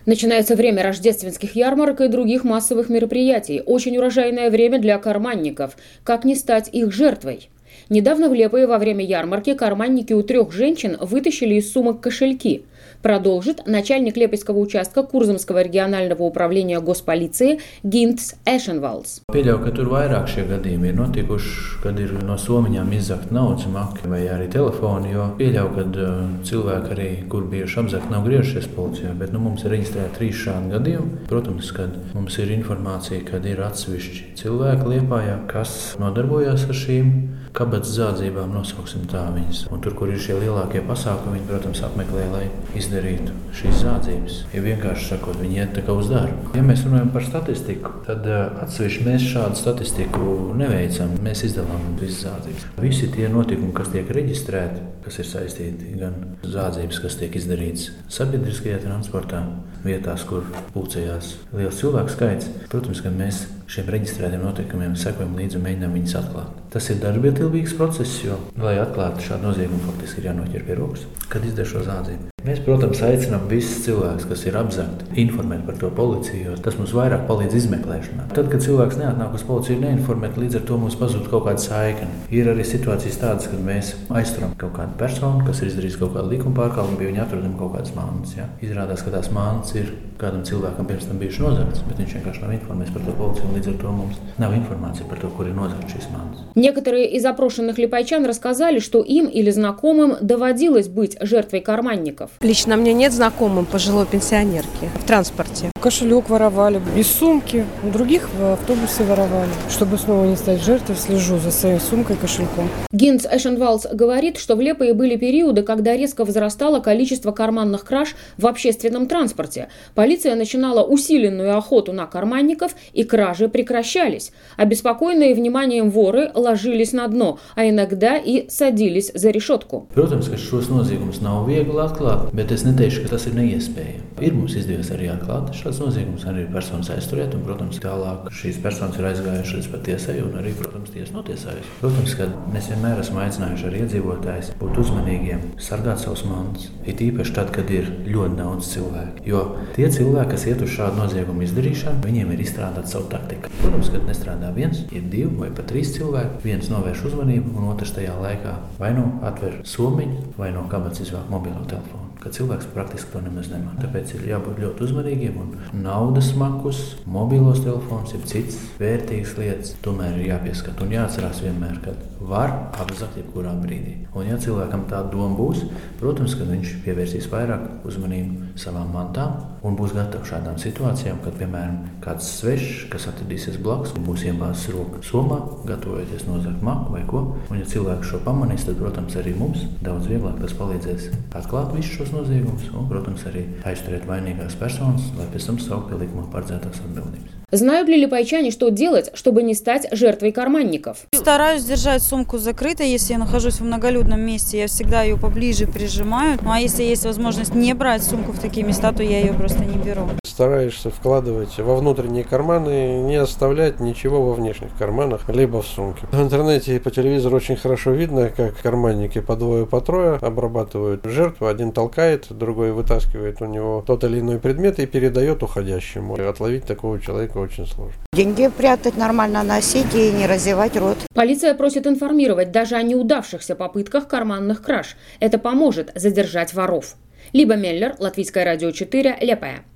Начинается время рождественских ярмарок и других массовых мероприятий. Очень урожайное время для карманников. Как не стать их жертвой? Недавно в Лепое во время ярмарки карманники у 3 женщин вытащили из сумок кошельки. Продолжит начальник Лепойского участка Курзамского регионального управления госполиции Gints Ešenvalds. Pieļauju, ka tur vairāk šie gadījumi ir notikuši, kad ir no somiņām izzakt naudas maki vai arī telefoni, jo pieļauju, ka cilvēki arī, kur bijuši apzakti, nav griežušies policijā, bet mums ir reģistrēti 3 šādi gadījumi. Protams, kad mums ir informācija, kad ir atsevišķi cilvēki Liepājā, kas nodarbojas ar šīm kabatas zādzībām, nosauksim tā viņas. Un tur, kur ir šie lielākie pasākumi, viņi, protams, apmeklē, lai izdarītu šīs zādzības. Ja vienkārši sakot, viņi iet tā kā uz darbu. Ja mēs runājam par statistiku, tad atsevišķi mēs šādu statistiku neveicam. Mēs izdalām visas zādzības. Visi tie notikumi, kas tiek reģistrēti, kas ir saistīti gan zādzības, kas tiek izdarītas sabiedriskajā transportā, vietās, kur pulcējās liels cilvēku skaits. Protams, ka mēs šiem reģistrētiem notikumiem sekojam līdzi un mēģinām viņus atklāt. Tas ir darbietilpīgs process, jo, lai atklātu šādu noziegumu, faktiski ir jānoķer pie rokas, kad izdara šo zādzību. Mēs, protams, aicinām visus cilvēkus, kas ir apzakti, informēt par to policiju, jo tas mums vairāk palīdz izmeklēšanā. Tad, kad cilvēks neatnāk uz policiju, ir neinformēti, līdz ar to mums pazūd kaut kāda saikne. Ir arī situācijas tādas, kad mēs aizturam kaut kādu personu, kas ir izdarījis kaut kādu likuma pārkāpumu, pie viņa atrodam kaut kādas mantas. Ja? Izrādās, ka tās mantas ir kādam cilvēkam pirms tam bijušas nozagtas, bet viņš vienkārši nav informēts par to policiju, un līdz ar to mums nav информации про то, kur ir nozagtas šīs mantas. Некоторые из опрошенных липайчан рассказали, что им или знакомым доводилось быть жертвой карманников. Лично мне нет знакомым пожилой пенсионерки в транспорте. Кошелек воровали, из сумки, других в автобусе воровали. Чтобы снова не стать жертвой, слежу за своей сумкой и кошельком. Gints Ešenvalds говорит, что в Лепое были периоды, когда резко возрастало количество карманных краж в общественном транспорте. Полиция начинала усиленную охоту на карманников, и кражи прекращались. Обеспокоенные вниманием воры ложились на дно, а иногда и садились за решетку. Protams, ka šos noziegumus nav viegli atklāt, bet es neteikšu, ka tas ir neiespējami. Ir mums izdevies arī atklāt šāds noziegums, arī personas aizturēt, un, protams, tālāk šīs personas ir aizgājušas līdz pat tiesai, un arī, protams, tiesa notiesājusi. Protams, ka mēs vienmēr esam aicinājuši arī iedzīvotājus būt uzmanīgiem, sargāt savus mantas, it īpaši tad, kad ir ļoti daudz cilvēku. Jo tie cilvēki, kas iet uz šādu noziegumu izdarīšanu, viņiem ir izstrādāta savu taktiku. Protams, kad nestrādā viens, ir 2 vai pat 3 cilvēki, viens novērš uzmanību, un otrs tajā laikā vai nu atver somiņu, vai no kabatas izvāk mobilo telefonu. Kad cilvēks praktiski to nemaz nemā. Tāpēc ir jābūt ļoti uzmanīgiem, un naudas makus, mobilos telefonus, ir cits vērtīgas lietas, tomēr ir jāpieskat un jāatcerās vienmēr, kad var apzakt jebkurā brīdī. Un ja cilvēkam tā doma būs, protams, kad viņš pievērsīs vairāk uzmanību savām mantām un būs gatavs šādām situācijām, kad, piemēram, kāds svešs, kas atradīsies blakus, būs iebāzis roku somā, gatavojoties nozagt maku vai ko. Un ja cilvēks šo pamanīs, tad, protams, arī mums daudz vieglāk tas palīdzēs atklāt visus šos noziegumus un, protams, arī aizturēt vainīgās personas, lai pēc tam saukt pie likuma paredzētās atbildības. Знают ли липайчане, что делать, чтобы не стать жертвой карманников? Стараюсь держать сумку закрытой. Если я нахожусь в многолюдном месте, я всегда ее поближе прижимаю. Ну а если есть возможность не брать сумку в такие места, то я ее просто не беру. Стараешься вкладывать во внутренние карманы, не оставлять ничего во внешних карманах, либо в сумке. В интернете и по телевизору очень хорошо видно, как карманники по 2, по 3 обрабатывают жертву. Один толкает, другой вытаскивает у него тот или иной предмет и передает уходящему. Отловить такого человека очень сложно. Деньги прятать, нормально носить и не разевать рот. Полиция просит информировать даже о неудавшихся попытках карманных краж. Это поможет задержать воров. Либа Меллер, Латвийское радио 4, Лепая.